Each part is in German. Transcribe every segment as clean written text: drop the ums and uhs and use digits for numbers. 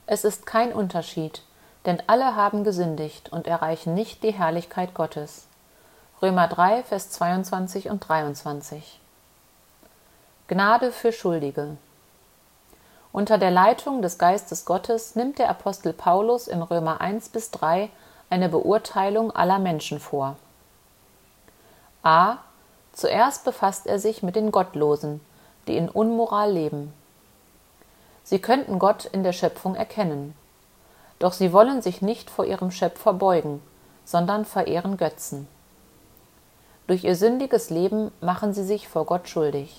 Es ist kein Unterschied, denn alle haben gesündigt und erreichen nicht die Herrlichkeit Gottes. Römer 3, Vers 22 und 23. Gnade für Schuldige. Unter der Leitung des Geistes Gottes nimmt der Apostel Paulus in Römer 1 bis 3 eine Beurteilung aller Menschen vor. A. Zuerst befasst er sich mit den Gottlosen, die in Unmoral leben. Sie könnten Gott in der Schöpfung erkennen. Doch sie wollen sich nicht vor ihrem Schöpfer beugen, sondern verehren Götzen. Durch ihr sündiges Leben machen sie sich vor Gott schuldig.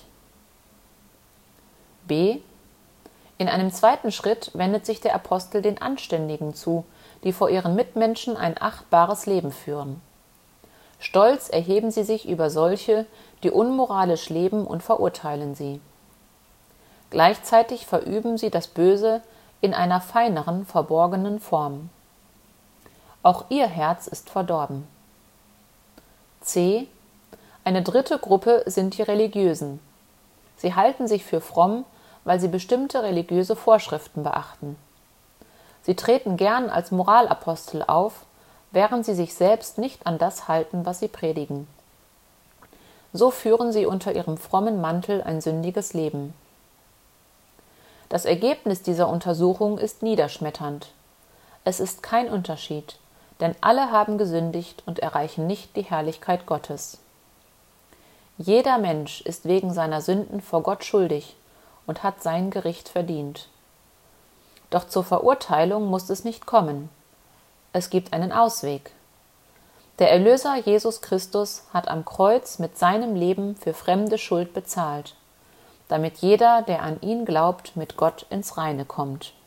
B. In einem zweiten Schritt wendet sich der Apostel den Anständigen zu, die vor ihren Mitmenschen ein achtbares Leben führen. Stolz erheben sie sich über solche, die unmoralisch leben, und verurteilen sie. Gleichzeitig verüben sie das Böse in einer feineren, verborgenen Form. Auch ihr Herz ist verdorben. C. Eine dritte Gruppe sind die Religiösen. Sie halten sich für fromm, weil sie bestimmte religiöse Vorschriften beachten. Sie treten gern als Moralapostel auf, während sie sich selbst nicht an das halten, was sie predigen. So führen sie unter ihrem frommen Mantel ein sündiges Leben. Das Ergebnis dieser Untersuchung ist niederschmetternd. Es ist kein Unterschied, denn alle haben gesündigt und erreichen nicht die Herrlichkeit Gottes. Jeder Mensch ist wegen seiner Sünden vor Gott schuldig und hat sein Gericht verdient. Doch zur Verurteilung muss es nicht kommen. Es gibt einen Ausweg. Der Erlöser Jesus Christus hat am Kreuz mit seinem Leben für fremde Schuld bezahlt, damit jeder, der an ihn glaubt, mit Gott ins Reine kommt.